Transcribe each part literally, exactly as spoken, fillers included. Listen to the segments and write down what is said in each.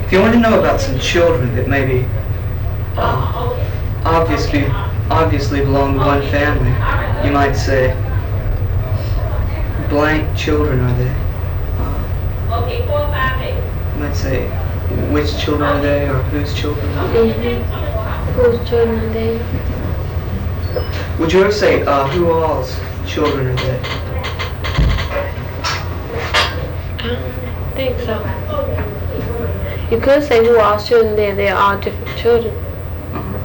If you want to know about some children that maybe uh, obviously obviously belong to one family, you might say, blank children are they? Uh, you might say, which children are they, or whose children are they? Mm-hmm. Whose children are they? Would you ever say, uh, who all's children are they? I don't think so. You could say who all's children they are. They're all different children. Uh-huh.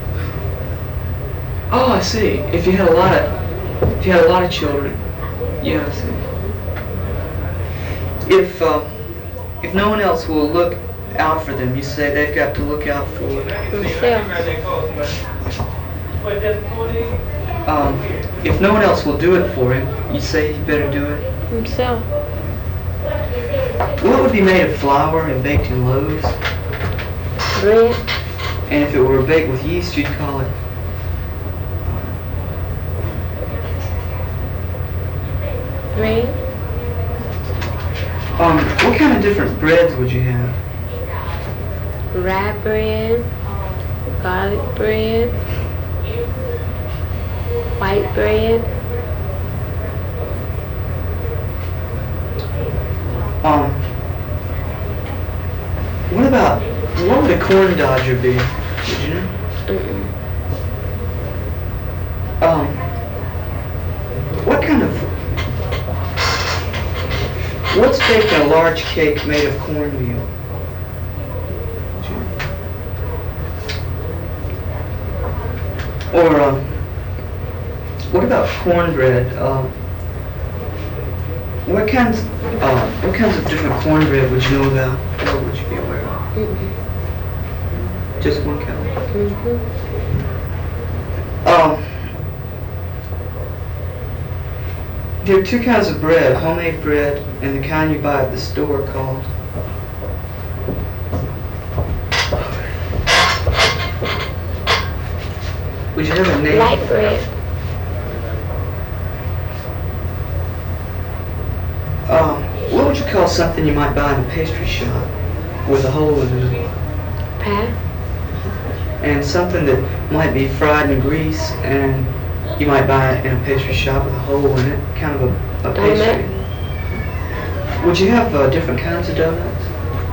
Oh, I see. If you had a lot of, if you had a lot of children, yeah, I see. If uh, if no one else will look out for them, you say they've got to look out for themselves. Um, if no one else will do it for him, you say he better do it himself. What would be made of flour and baked in loaves? Bread. And if it were baked with yeast, you'd call it bread. Um, what kind of different breads would you have? Rye bread, garlic bread, white bread. Um, what about, what would a corn dodger be? Did you know? Mm-mm. Um, what kind of, what's baked in a large cake made of cornmeal? Or, um, what about cornbread? Um, what kinds, uh, what kinds of different cornbread would you know about, or would you be aware of? Mm-mm. Just one kind. Mm-hmm. Um, there are two kinds of bread: homemade bread and the kind you buy at the store called. Would you have a name? Light bread. Um, what would you call something you might buy in a pastry shop with a hole in it? Pie. And something that might be fried in grease and you might buy it in a pastry shop with a hole in it, kind of a, a pastry. Donut. Would you have uh, different kinds of donuts?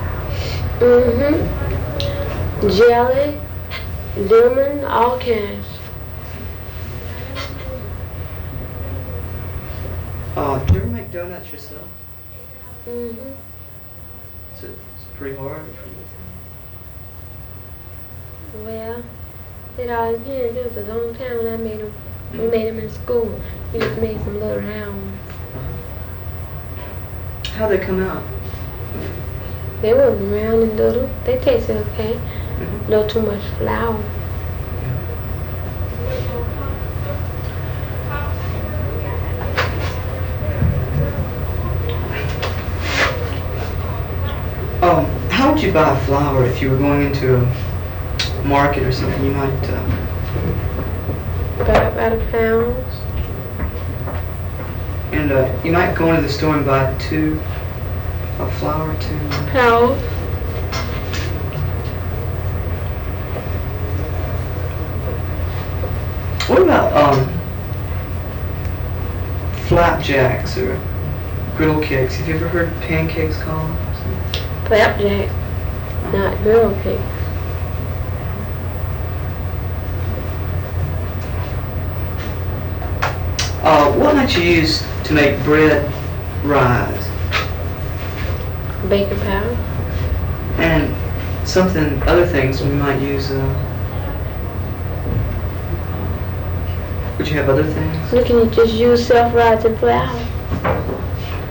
Mm-hmm. Jelly, lemon, all kinds. Uh, do you ever make donuts yourself? Mm-hmm. It's, it's pretty hard for you. Well, it all depends. It was a long time when I made them. We made them in school. We just made some little rounds. How'd they come out? They were round and little. They tasted okay. Mm-hmm. No too much flour. Um, how would you buy flour if you were going into a market or something? You might uh, Buy about a pound. and uh, you might go into the store and buy two of flour, two. Pound. What about um flapjacks or griddle cakes? Have you ever heard pancakes called? Flapjack. Not griddle cake. Uh, what might you use to make bread rise? Baking powder. And something, other things we might use. Uh, would you have other things? You can just use self-rising flour.